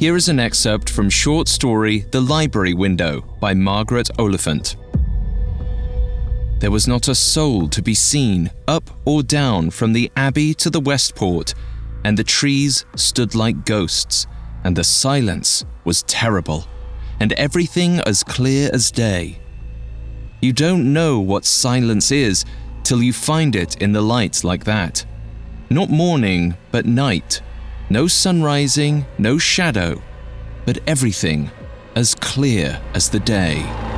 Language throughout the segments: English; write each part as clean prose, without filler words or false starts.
Here is an excerpt from short story The Library Window by Margaret Oliphant. There was not a soul to be seen, up or down from the Abbey to the Westport, and the trees stood like ghosts, and the silence was terrible, and everything as clear as day. You don't know what silence is till you find it in the light like that. Not morning, but night. No sun rising, no shadow, but everything as clear as the day.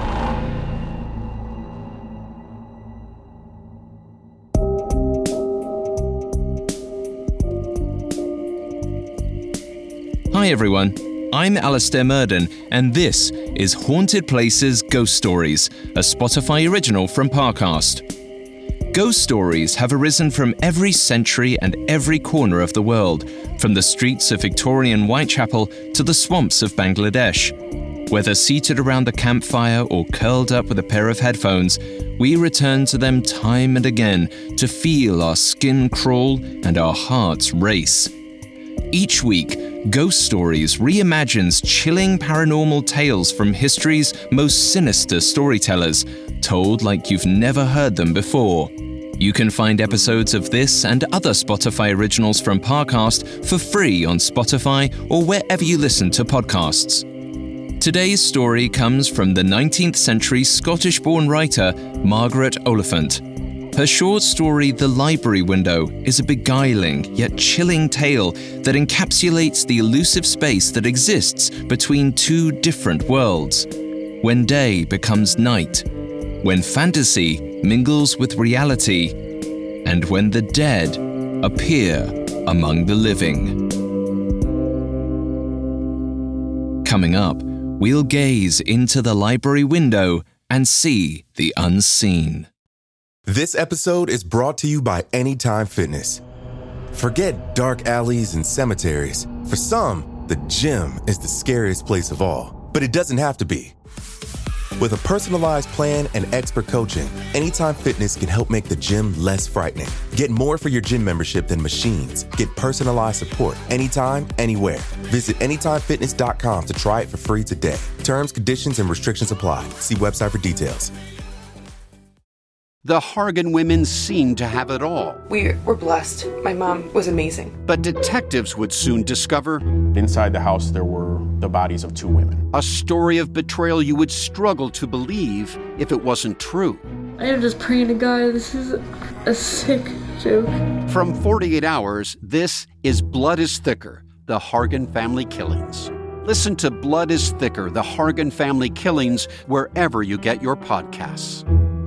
Hi everyone, I'm Alistair Murden, and this is Haunted Places Ghost Stories, a Spotify original from Parcast. Ghost stories have arisen from every century and every corner of the world, from the streets of Victorian Whitechapel to the swamps of Bangladesh. Whether seated around a campfire or curled up with a pair of headphones, we return to them time and again to feel our skin crawl and our hearts race. Each week, Ghost Stories reimagines chilling paranormal tales from history's most sinister storytellers, told like you've never heard them before. You can find episodes of this and other Spotify originals from Parcast for free on Spotify or wherever you listen to podcasts. Today's story comes from the 19th century Scottish-born writer Margaret Oliphant. Her short story, The Library Window, is a beguiling yet chilling tale that encapsulates the elusive space that exists between two different worlds. When day becomes night, when fantasy mingles with reality, and when the dead appear among the living. Coming up, we'll gaze into the library window and see the unseen. This episode is brought to you by Anytime Fitness. Forget dark alleys and cemeteries. For some, the gym is the scariest place of all, but it doesn't have to be. With a personalized plan and expert coaching, Anytime Fitness can help make the gym less frightening. Get more for your gym membership than machines. Get personalized support anytime, anywhere. Visit AnytimeFitness.com to try it for free today. Terms, conditions, and restrictions apply. See website for details. The Hargan women seemed to have it all. We were blessed. My mom was amazing. But detectives would soon discover inside the house there were the bodies of two women. A story of betrayal you would struggle to believe if it wasn't true. I am just praying to God, this is a sick joke. From 48 Hours, this is Blood is Thicker, the Hargan Family Killings. Listen to Blood is Thicker, the Hargan Family Killings, wherever you get your podcasts.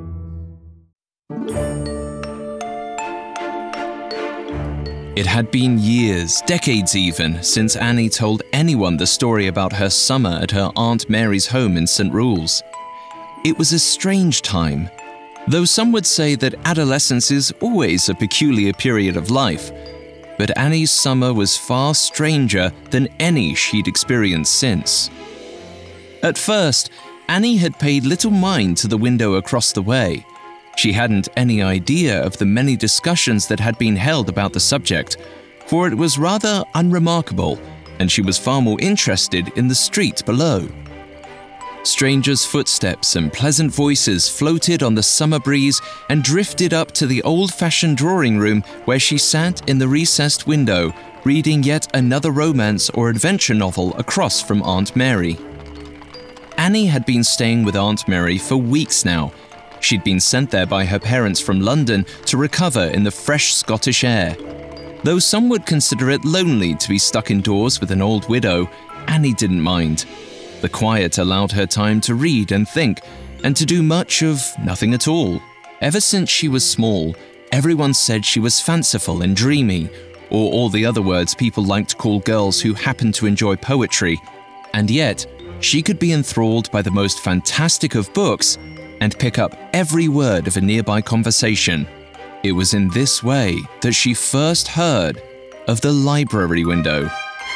It had been years, decades even, since Annie told anyone the story about her summer at her Aunt Mary's home in St. Rules. It was a strange time, though some would say that adolescence is always a peculiar period of life. But Annie's summer was far stranger than any she'd experienced since. At first, Annie had paid little mind to the window across the way. She hadn't any idea of the many discussions that had been held about the subject, for it was rather unremarkable, and she was far more interested in the street below. Strangers' footsteps and pleasant voices floated on the summer breeze and drifted up to the old-fashioned drawing room where she sat in the recessed window, reading yet another romance or adventure novel across from Aunt Mary. Annie had been staying with Aunt Mary for weeks now. She'd been sent there by her parents from London to recover in the fresh Scottish air. Though some would consider it lonely to be stuck indoors with an old widow, Annie didn't mind. The quiet allowed her time to read and think, and to do much of nothing at all. Ever since she was small, everyone said she was fanciful and dreamy, or all the other words people like to call girls who happen to enjoy poetry. And yet, she could be enthralled by the most fantastic of books and pick up every word of a nearby conversation. It was in this way that she first heard of the library window.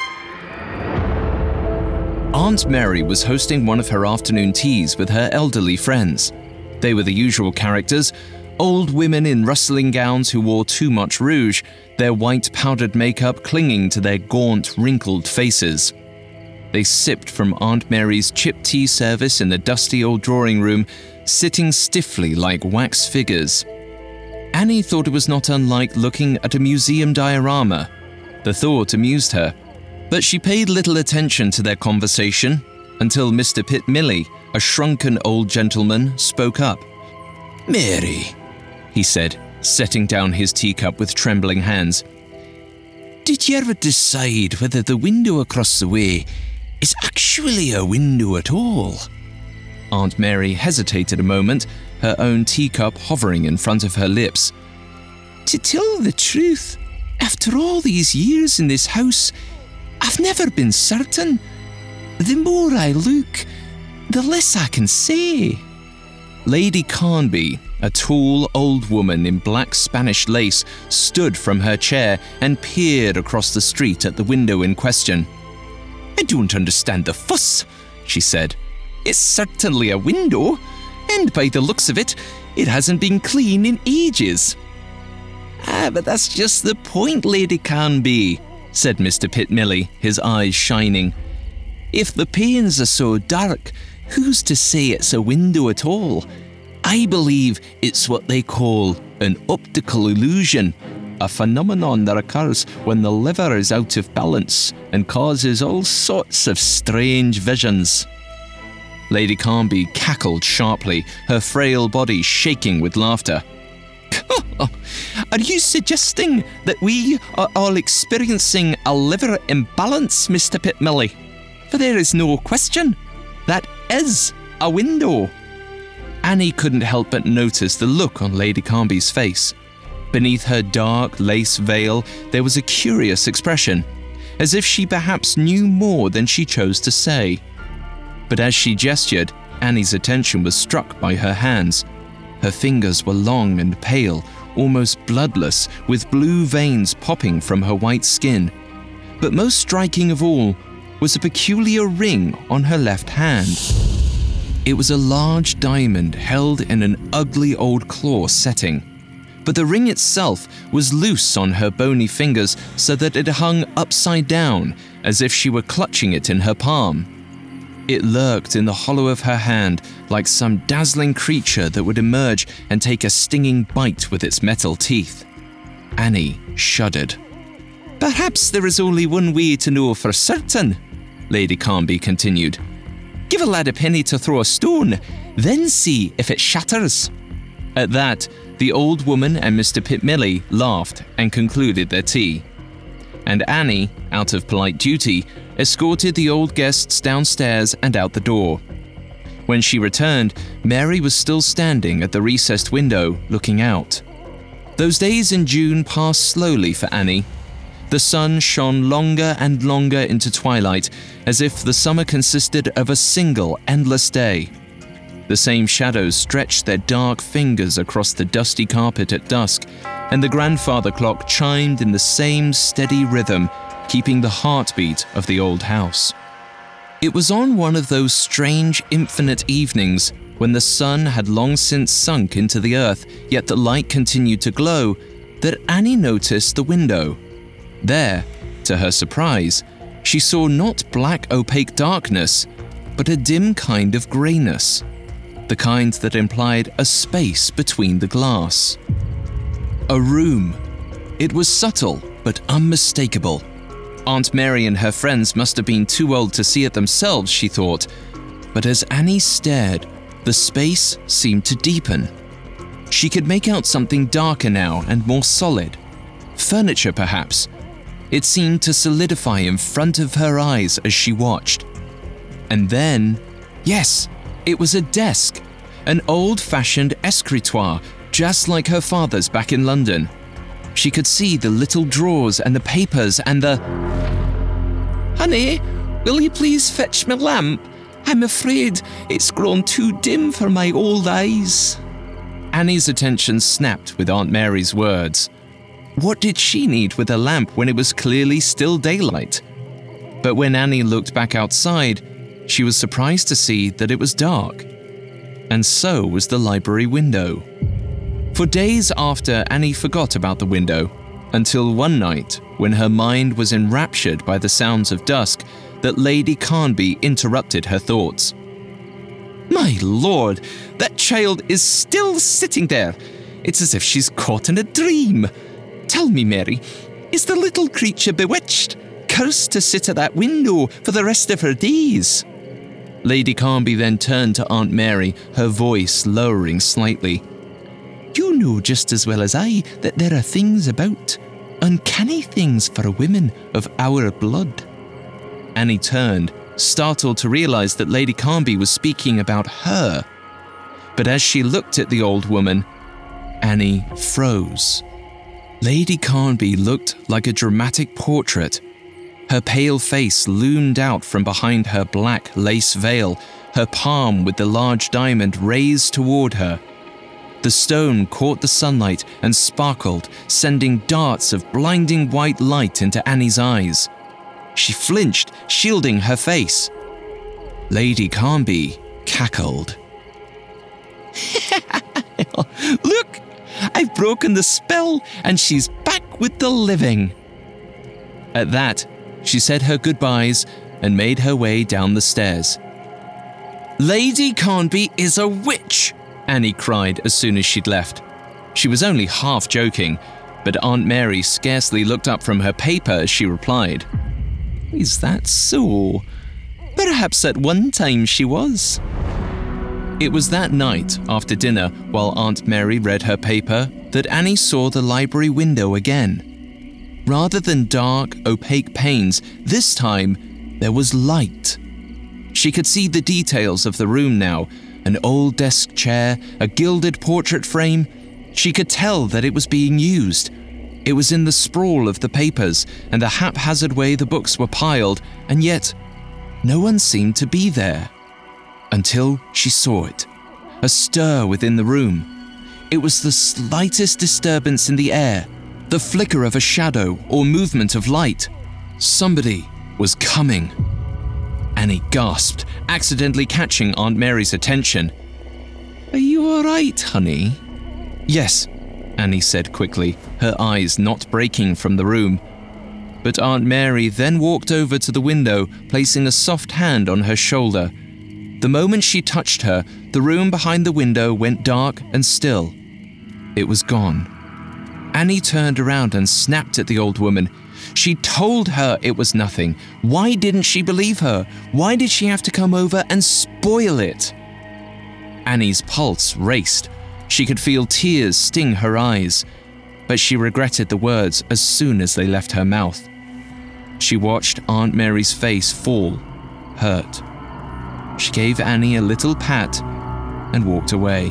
Aunt Mary was hosting one of her afternoon teas with her elderly friends. They were the usual characters, old women in rustling gowns who wore too much rouge, their white powdered makeup clinging to their gaunt, wrinkled faces. They sipped from Aunt Mary's chipped tea service in the dusty old drawing room, sitting stiffly like wax figures. Annie thought it was not unlike looking at a museum diorama. The thought amused her, but she paid little attention to their conversation until Mr. Pitmilly, a shrunken old gentleman, spoke up. "Mary," he said, setting down his teacup with trembling hands, "did you ever decide whether the window across the way is actually a window at all?" Aunt Mary hesitated a moment, her own teacup hovering in front of her lips. "To tell the truth, after all these years in this house, I've never been certain. The more I look, the less I can say." Lady Carnby, a tall old woman in black Spanish lace, stood from her chair and peered across the street at the window in question. "I don't understand the fuss," she said. "It's certainly a window, and by the looks of it, it hasn't been clean in ages." But that's just the point, Lady Carnby," said Mr. Pitmilly, his eyes shining. "If the panes are so dark, who's to say it's a window at all? I believe it's what they call an optical illusion, a phenomenon that occurs when the liver is out of balance and causes all sorts of strange visions." Lady Carnby cackled sharply, her frail body shaking with laughter. "Are you suggesting that we are all experiencing a liver imbalance, Mr. Pitmilly? For there is no question. That is a window." Annie couldn't help but notice the look on Lady Carnby's face. Beneath her dark lace veil, there was a curious expression, as if she perhaps knew more than she chose to say. But as she gestured, Annie's attention was struck by her hands. Her fingers were long and pale, almost bloodless, with blue veins popping from her white skin. But most striking of all was a peculiar ring on her left hand. It was a large diamond held in an ugly old claw setting, but the ring itself was loose on her bony fingers so that it hung upside down, as if she were clutching it in her palm. It lurked in the hollow of her hand like some dazzling creature that would emerge and take a stinging bite with its metal teeth. Annie shuddered. "Perhaps there is only one way to know for certain," Lady Carnby continued. "Give a lad a penny to throw a stone, then see if it shatters." At that, the old woman and Mr. Pitmilly laughed and concluded their tea. And Annie, out of polite duty, escorted the old guests downstairs and out the door. When she returned, Mary was still standing at the recessed window, looking out. Those days in June passed slowly for Annie. The sun shone longer and longer into twilight, as if the summer consisted of a single endless day. The same shadows stretched their dark fingers across the dusty carpet at dusk, and the grandfather clock chimed in the same steady rhythm, keeping the heartbeat of the old house. It was on one of those strange infinite evenings, when the sun had long since sunk into the earth, yet the light continued to glow, that Annie noticed the window. There, to her surprise, she saw not black opaque darkness, but a dim kind of greyness, the kind that implied a space between the glass. A room. It was subtle, but unmistakable. Aunt Mary and her friends must have been too old to see it themselves, she thought, but as Annie stared, the space seemed to deepen. She could make out something darker now and more solid. Furniture, perhaps. It seemed to solidify in front of her eyes as she watched. And then, yes, it was a desk, an old-fashioned escritoire, just like her father's back in London. She could see the little drawers and the papers and the... "Honey, will you please fetch me lamp? I'm afraid it's grown too dim for my old eyes." Annie's attention snapped with Aunt Mary's words. What did she need with a lamp when it was clearly still daylight? But when Annie looked back outside, she was surprised to see that it was dark. And so was the library window. For days after, Annie forgot about the window, until one night, when her mind was enraptured by the sounds of dusk, that Lady Carnby interrupted her thoughts. "My lord, that child is still sitting there. It's as if she's caught in a dream. Tell me, Mary, is the little creature bewitched, cursed to sit at that window for the rest of her days?" Lady Carnby then turned to Aunt Mary, her voice lowering slightly. "You know just as well as I that there are things about, uncanny things for women of our blood." Annie turned, startled to realize that Lady Carnby was speaking about her. But as she looked at the old woman, Annie froze. Lady Carnby looked like a dramatic portrait. Her pale face loomed out from behind her black lace veil, her palm with the large diamond raised toward her. The stone caught the sunlight and sparkled, sending darts of blinding white light into Annie's eyes. She flinched, shielding her face. Lady Carnby cackled. "Look, I've broken the spell and she's back with the living." At that, she said her goodbyes and made her way down the stairs. "Lady Carnby is a witch!" Annie cried as soon as she'd left. She was only half joking, but Aunt Mary scarcely looked up from her paper as she replied, "Is that so? Perhaps at one time she was." It was that night, after dinner, while Aunt Mary read her paper, that Annie saw the library window again. Rather than dark, opaque panes, this time there was light. She could see the details of the room now, an old desk chair, a gilded portrait frame. She could tell that it was being used. It was in the sprawl of the papers and the haphazard way the books were piled, and yet no one seemed to be there. Until she saw it, a stir within the room. It was the slightest disturbance in the air, the flicker of a shadow or movement of light. Somebody was coming. Annie gasped, accidentally catching Aunt Mary's attention. "Are you all right, honey?" "Yes," Annie said quickly, her eyes not breaking from the room. But Aunt Mary then walked over to the window, placing a soft hand on her shoulder. The moment she touched her, the room behind the window went dark and still. It was gone. Annie turned around and snapped at the old woman. She told her it was nothing. Why didn't she believe her? Why did she have to come over and spoil it? Annie's pulse raced. She could feel tears sting her eyes, but she regretted the words as soon as they left her mouth. She watched Aunt Mary's face fall, hurt. She gave Annie a little pat and walked away.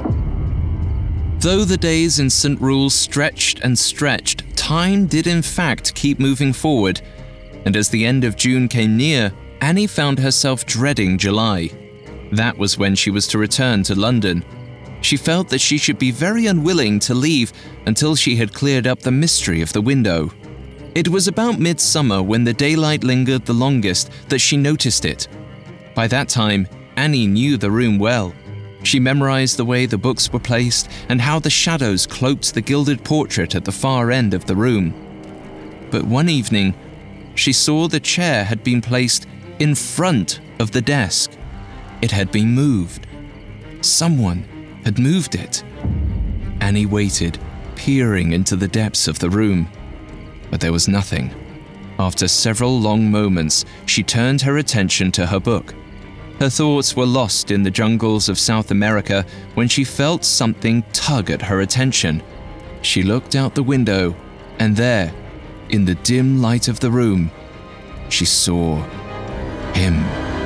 Though the days in St. Rules stretched and stretched, time did in fact keep moving forward, and as the end of June came near, Annie found herself dreading July. That was when she was to return to London. She felt that she should be very unwilling to leave until she had cleared up the mystery of the window. It was about midsummer, when the daylight lingered the longest, that she noticed it. By that time, Annie knew the room well. She memorized the way the books were placed and how the shadows cloaked the gilded portrait at the far end of the room. But one evening, she saw the chair had been placed in front of the desk. It had been moved. Someone had moved it. Annie waited, peering into the depths of the room. But there was nothing. After several long moments, she turned her attention to her book. Her thoughts were lost in the jungles of South America when she felt something tug at her attention. She looked out the window, and there, in the dim light of the room, she saw him.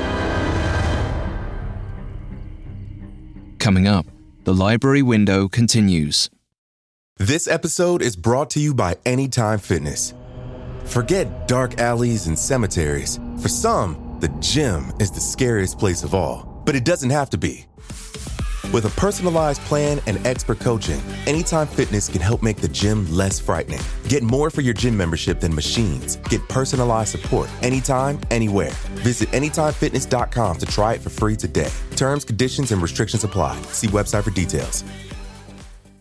Coming up, the library window continues. This episode is brought to you by Anytime Fitness. Forget dark alleys and cemeteries. For some, the gym is the scariest place of all, but it doesn't have to be. With a personalized plan and expert coaching, Anytime Fitness can help make the gym less frightening. Get more for your gym membership than machines. Get personalized support anytime, anywhere. Visit AnytimeFitness.com to try it for free today. Terms, conditions, and restrictions apply. See website for details.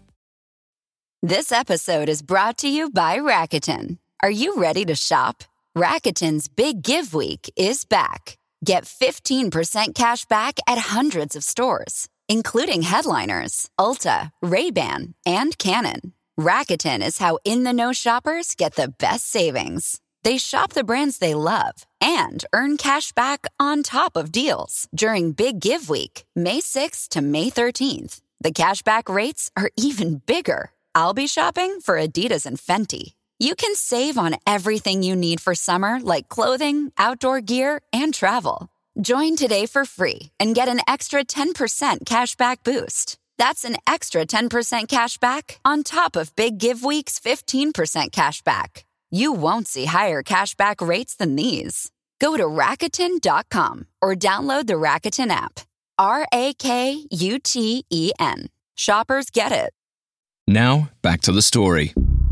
This episode is brought to you by Rakuten. Are you ready to shop? Rakuten's Big Give Week is back. Get 15% cash back at hundreds of stores, including Headliners, Ulta, Ray-Ban, and Canon. Rakuten is how in-the-know shoppers get the best savings. They shop the brands they love and earn cash back on top of deals during Big Give Week, May 6th to May 13th. The cashback rates are even bigger. I'll be shopping for Adidas and Fenty. You can save on everything you need for summer, like clothing, outdoor gear, and travel. Join today for free and get an extra 10% cashback boost. That's an extra 10% cashback on top of Big Give Week's 15% cashback. You won't see higher cashback rates than these. Go to Rakuten.com or download the Rakuten app. Rakuten. Shoppers get it. Now, back to the story.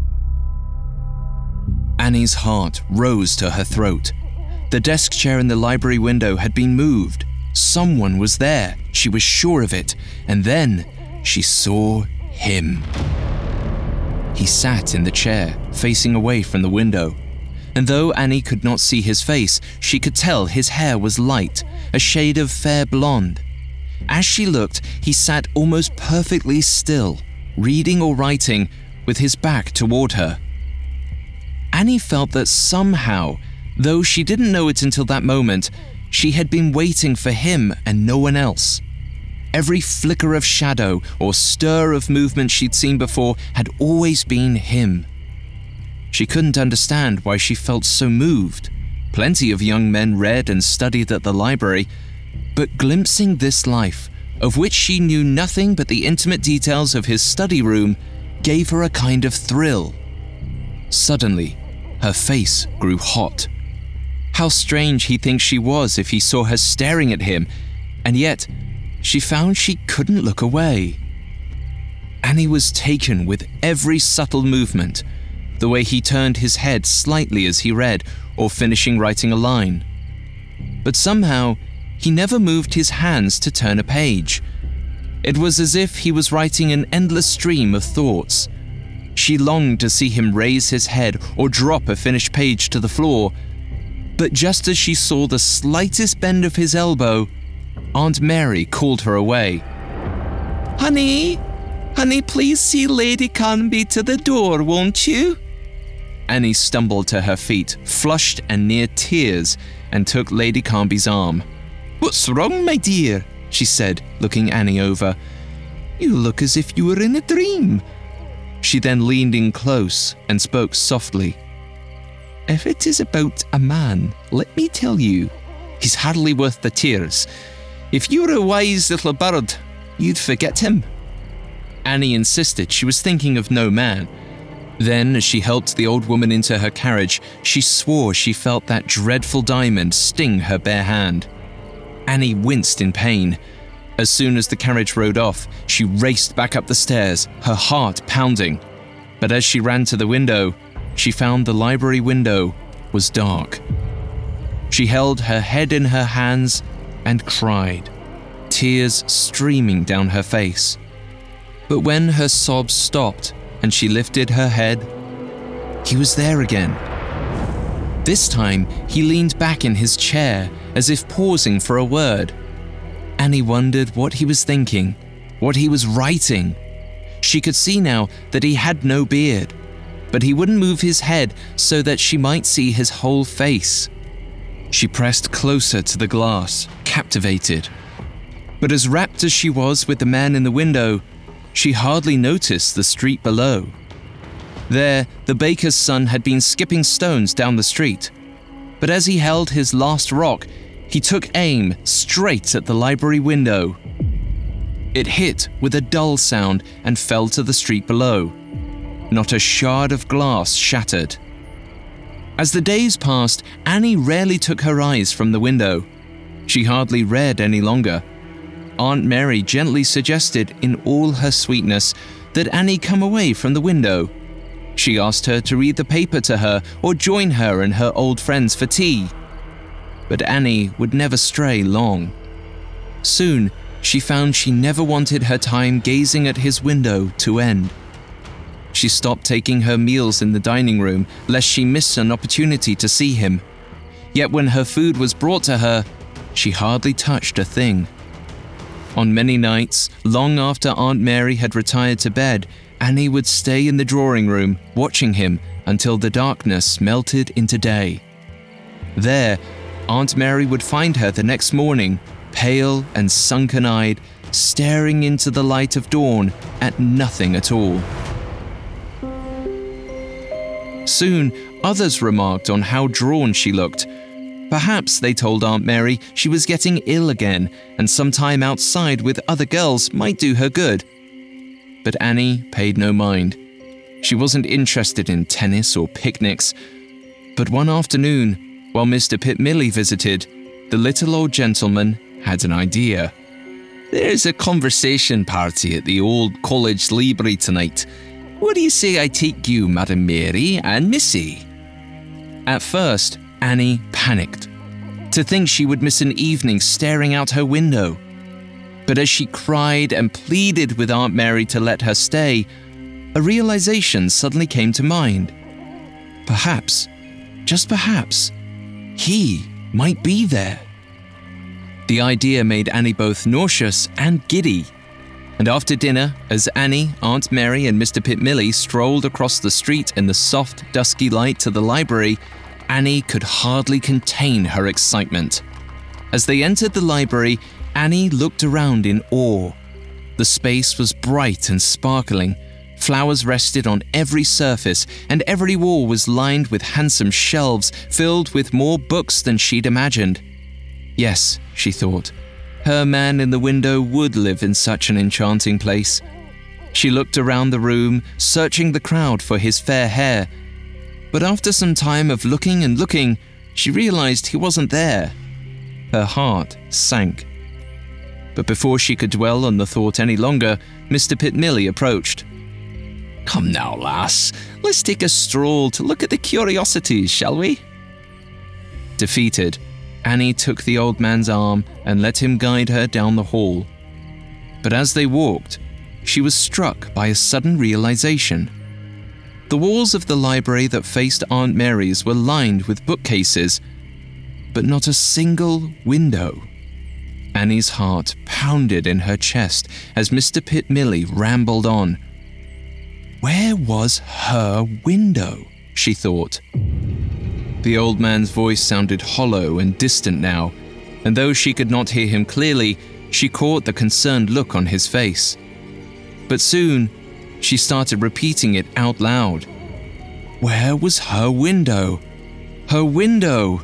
Annie's heart rose to her throat. The desk chair in the library window had been moved. Someone was there, she was sure of it, and then she saw him. He sat in the chair, facing away from the window. And though Annie could not see his face, she could tell his hair was light, a shade of fair blonde. As she looked, he sat almost perfectly still, reading or writing, with his back toward her. Annie felt that somehow, though she didn't know it until that moment, she had been waiting for him and no one else. Every flicker of shadow or stir of movement she'd seen before had always been him. She couldn't understand why she felt so moved. Plenty of young men read and studied at the library, but glimpsing this life, of which she knew nothing but the intimate details of his study room, gave her a kind of thrill. Suddenly, her face grew hot. How strange he thinks she was if he saw her staring at him, and yet she found she couldn't look away. Annie was taken with every subtle movement, the way he turned his head slightly as he read or finishing writing a line. But somehow, he never moved his hands to turn a page. It was as if he was writing an endless stream of thoughts. She longed to see him raise his head or drop a finished page to the floor. But just as she saw the slightest bend of his elbow, Aunt Mary called her away. Honey, please see Lady Carnby to the door, won't you?" Annie stumbled to her feet, flushed and near tears, and took Lady Carnby's arm. "What's wrong, my dear?" she said, looking Annie over. "You look as if you were in a dream." She then leaned in close and spoke softly. "If it is about a man, let me tell you, he's hardly worth the tears. If you were a wise little bird, you'd forget him." Annie insisted she was thinking of no man. Then, as she helped the old woman into her carriage, she swore she felt that dreadful diamond sting her bare hand. Annie winced in pain. As soon as the carriage rode off, she raced back up the stairs, her heart pounding. But as she ran to the window, she found the library window was dark. She held her head in her hands and cried, tears streaming down her face. But when her sobs stopped and she lifted her head, he was there again. This time, he leaned back in his chair as if pausing for a word. Annie wondered what he was thinking, what he was writing. She could see now that he had no beard, but he wouldn't move his head so that she might see his whole face. She pressed closer to the glass, captivated. But as rapt as she was with the man in the window, she hardly noticed the street below. There, the baker's son had been skipping stones down the street. But as he held his last rock, he took aim straight at the library window. It hit with a dull sound and fell to the street below. Not a shard of glass shattered. As the days passed, Annie rarely took her eyes from the window. She hardly read any longer. Aunt Mary gently suggested, in all her sweetness, that Annie come away from the window. She asked her to read the paper to her or join her and her old friends for tea. But Annie would never stray long. Soon, she found she never wanted her time gazing at his window to end. She stopped taking her meals in the dining room lest she miss an opportunity to see him. Yet when her food was brought to her, she hardly touched a thing. On many nights, long after Aunt Mary had retired to bed, Annie would stay in the drawing room, watching him until the darkness melted into day. There, Aunt Mary would find her the next morning, pale and sunken-eyed, staring into the light of dawn at nothing at all. Soon, others remarked on how drawn she looked. Perhaps, they told Aunt Mary, she was getting ill again, and some time outside with other girls might do her good. But Annie paid no mind. She wasn't interested in tennis or picnics. But one afternoon, while Mr. Pitmilly visited, the little old gentleman had an idea. "There's a conversation party at the old college library tonight. What do you say I take you, Madam Mary and Missy?" At first, Annie panicked. To think she would miss an evening staring out her window. But as she cried and pleaded with Aunt Mary to let her stay, a realization suddenly came to mind. Perhaps, just perhaps, he might be there. The idea made Annie both nauseous and giddy. And after dinner, as Annie, Aunt Mary, and Mr. Pitmilly strolled across the street in the soft, dusky light to the library, Annie could hardly contain her excitement. As they entered the library, Annie looked around in awe. The space was bright and sparkling. Flowers rested on every surface, and every wall was lined with handsome shelves filled with more books than she'd imagined. Yes, she thought, her man in the window would live in such an enchanting place. She looked around the room, searching the crowd for his fair hair. But after some time of looking and looking, she realized he wasn't there. Her heart sank. But before she could dwell on the thought any longer, Mr. Pitmilly approached. "Come now, lass, let's take a stroll to look at the curiosities, shall we?" Defeated, Annie took the old man's arm and let him guide her down the hall. But as they walked, she was struck by a sudden realization. The walls of the library that faced Aunt Mary's were lined with bookcases, but not a single window. Annie's heart pounded in her chest as Mr. Pitmilly rambled on. Where was her window? She thought. The old man's voice sounded hollow and distant now, and though she could not hear him clearly, she caught the concerned look on his face. But soon, she started repeating it out loud. Where was her window? Her window!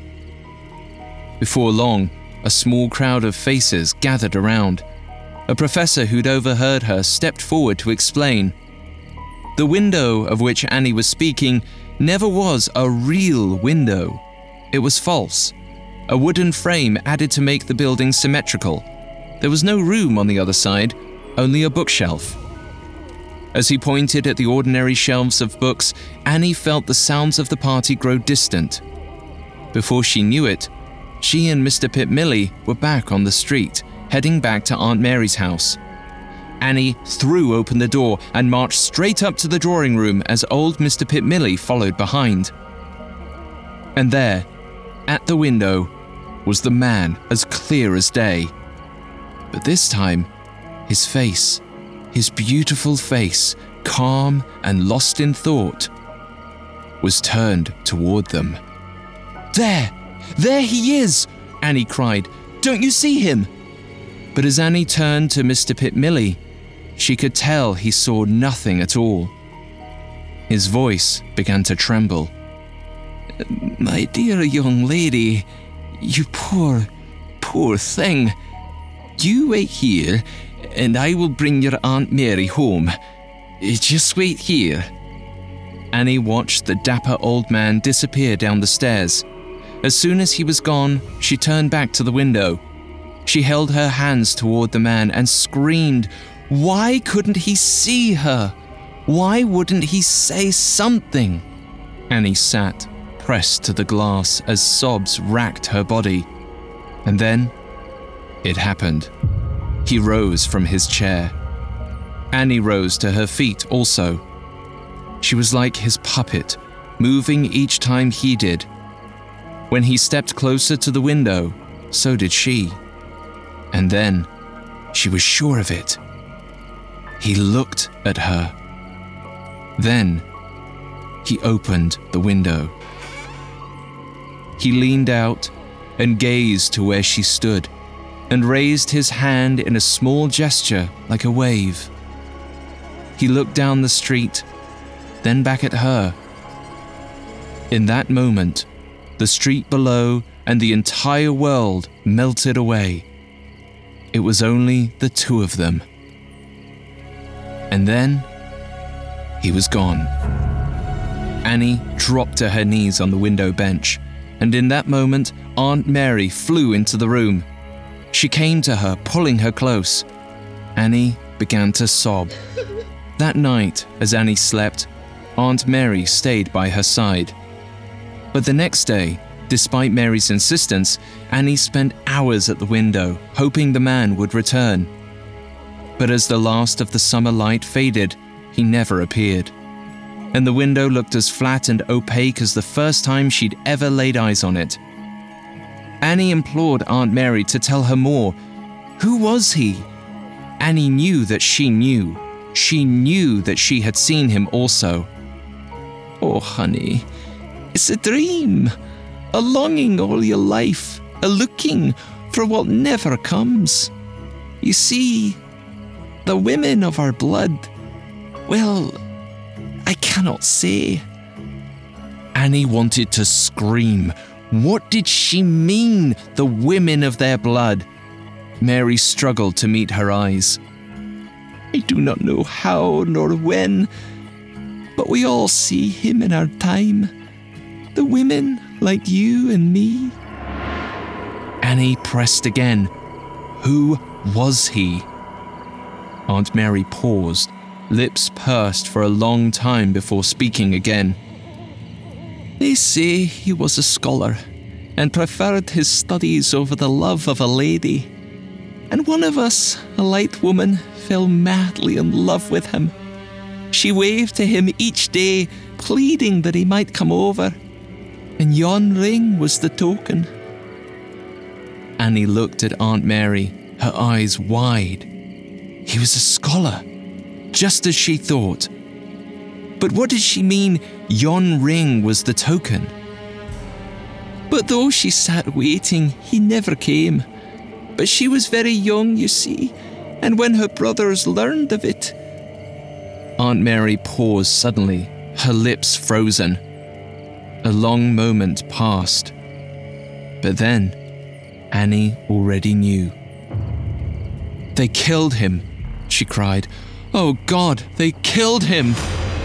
Before long, a small crowd of faces gathered around. A professor who'd overheard her stepped forward to explain. The window of which Annie was speaking never was a real window. It was false, a wooden frame added to make the building symmetrical. There was no room on the other side, only a bookshelf. As he pointed at the ordinary shelves of books, Annie felt the sounds of the party grow distant. Before she knew it, she and Mr. Pitmilly were back on the street, heading back to Aunt Mary's house. Annie threw open the door and marched straight up to the drawing room as old Mr. Pitmilly followed behind. And there, at the window, was the man as clear as day. But this time, his face, his beautiful face, calm and lost in thought, was turned toward them. There he is! Annie cried. Don't you see him? But as Annie turned to Mr. Pitmilly, she could tell he saw nothing at all. His voice began to tremble. My dear young lady, you poor thing. You wait here, and I will bring your Aunt Mary home. Just wait here. Annie watched the dapper old man disappear down the stairs. As soon as he was gone, she turned back to the window. She held her hands toward the man and screamed, why couldn't he see her? Why wouldn't he say something? Annie sat, pressed to the glass as sobs racked her body. And then, it happened. He rose from his chair. Annie rose to her feet also. She was like his puppet, moving each time he did. When he stepped closer to the window, so did she. And then, she was sure of it. He looked at her. Then, he opened the window. He leaned out and gazed to where she stood, and raised his hand in a small gesture like a wave. He looked down the street, then back at her. In that moment, the street below and the entire world melted away. It was only the two of them. And then, he was gone. Annie dropped to her knees on the window bench, and in that moment, Aunt Mary flew into the room. She came to her, pulling her close. Annie began to sob. That night, as Annie slept, Aunt Mary stayed by her side. But the next day, despite Mary's insistence, Annie spent hours at the window, hoping the man would return. But as the last of the summer light faded, he never appeared. And the window looked as flat and opaque as the first time she'd ever laid eyes on it. Annie implored Aunt Mary to tell her more. Who was he? Annie knew that she knew. She knew that she had seen him also. Oh, honey, it's a dream, a longing all your life, a looking for what never comes. You see, the women of our blood, well, I cannot say. Annie wanted to scream. What did she mean, the women of their blood? Mary struggled to meet her eyes. I do not know how nor when, but we all see him in our time. The women like you and me. Annie pressed again. Who was he? Aunt Mary paused, lips pursed for a long time before speaking again. They say he was a scholar and preferred his studies over the love of a lady. And one of us, a light woman, fell madly in love with him. She waved to him each day, pleading that he might come over. And yon ring was the token. Annie looked at Aunt Mary, her eyes wide. He was a scholar, just as she thought. But what did she mean, yon ring was the token? But though she sat waiting, he never came. But she was very young, you see, and when her brothers learned of it... Aunt Mary paused suddenly, her lips frozen. A long moment passed. But then, Annie already knew. They killed him, she cried. Oh God, they killed him!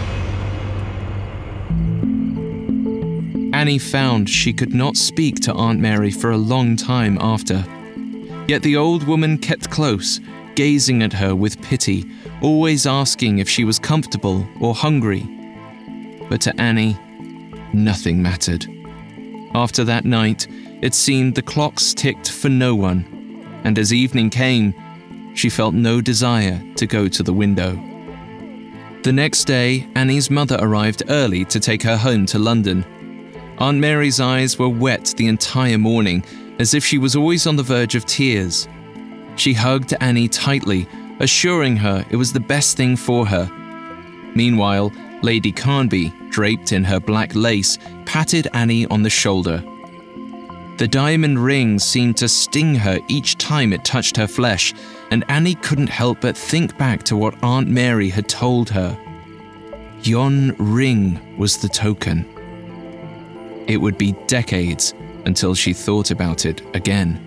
Annie found she could not speak to Aunt Mary for a long time after. Yet the old woman kept close, gazing at her with pity, always asking if she was comfortable or hungry. But to Annie, nothing mattered. After that night, it seemed the clocks ticked for no one, and as evening came, she felt no desire to go to the window. The next day, Annie's mother arrived early to take her home to London. Aunt Mary's eyes were wet the entire morning, as if she was always on the verge of tears. She hugged Annie tightly, assuring her it was the best thing for her. Meanwhile, Lady Carnby, draped in her black lace, patted Annie on the shoulder. The diamond ring seemed to sting her each time it touched her flesh, and Annie couldn't help but think back to what Aunt Mary had told her. Yon ring was the token. It would be decades until she thought about it again.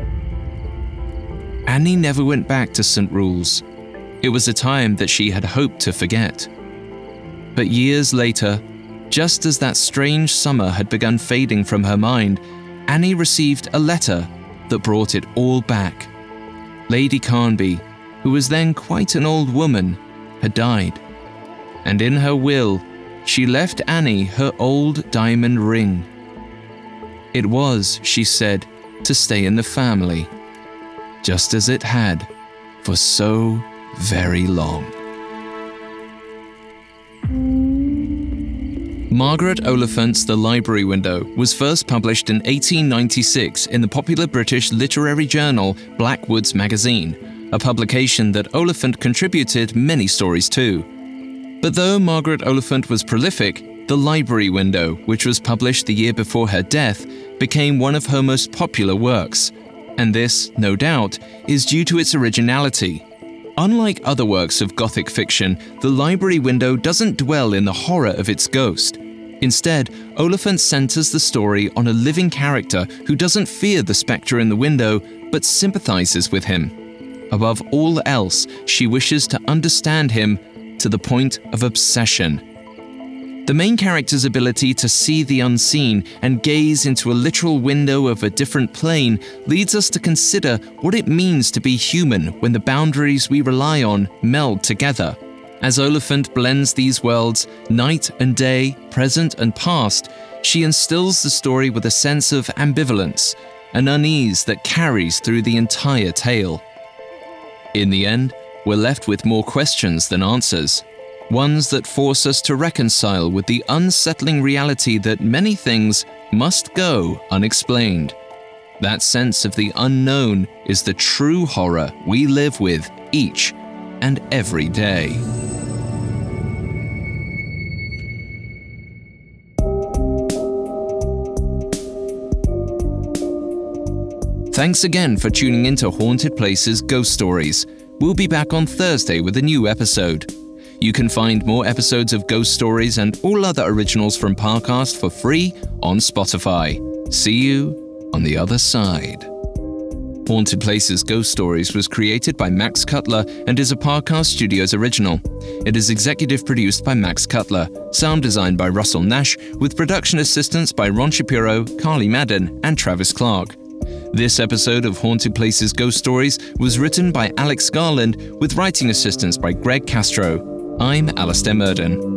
Annie never went back to St. Rule's. It was a time that she had hoped to forget. But years later, just as that strange summer had begun fading from her mind, Annie received a letter that brought it all back. Lady Carnby, who was then quite an old woman, had died. And in her will, she left Annie her old diamond ring. It was, she said, to stay in the family, just as it had for so very long. Margaret Oliphant's The Library Window was first published in 1896 in the popular British literary journal Blackwood's Magazine, a publication that Oliphant contributed many stories to. But though Margaret Oliphant was prolific, The Library Window, which was published the year before her death, became one of her most popular works. And this, no doubt, is due to its originality. Unlike other works of Gothic fiction, The Library Window doesn't dwell in the horror of its ghost. Instead, Oliphant centers the story on a living character who doesn't fear the spectre in the window, but sympathizes with him. Above all else, she wishes to understand him to the point of obsession. The main character's ability to see the unseen and gaze into a literal window of a different plane leads us to consider what it means to be human when the boundaries we rely on meld together. As Oliphant blends these worlds, night and day, present and past, she instills the story with a sense of ambivalence, an unease that carries through the entire tale. In the end, we're left with more questions than answers. Ones that force us to reconcile with the unsettling reality that many things must go unexplained. That sense of the unknown is the true horror we live with each and every day. Thanks again for tuning in to Haunted Places Ghost Stories. We'll be back on Thursday with a new episode. You can find more episodes of Ghost Stories and all other originals from Parcast for free on Spotify. See you on the other side. Haunted Places Ghost Stories was created by Max Cutler and is a Parcast Studios original. It is executive produced by Max Cutler, sound designed by Russell Nash, with production assistance by Ron Shapiro, Carly Madden, and Travis Clark. This episode of Haunted Places Ghost Stories was written by Alex Garland with writing assistance by Greg Castro. I'm Alastair Murden.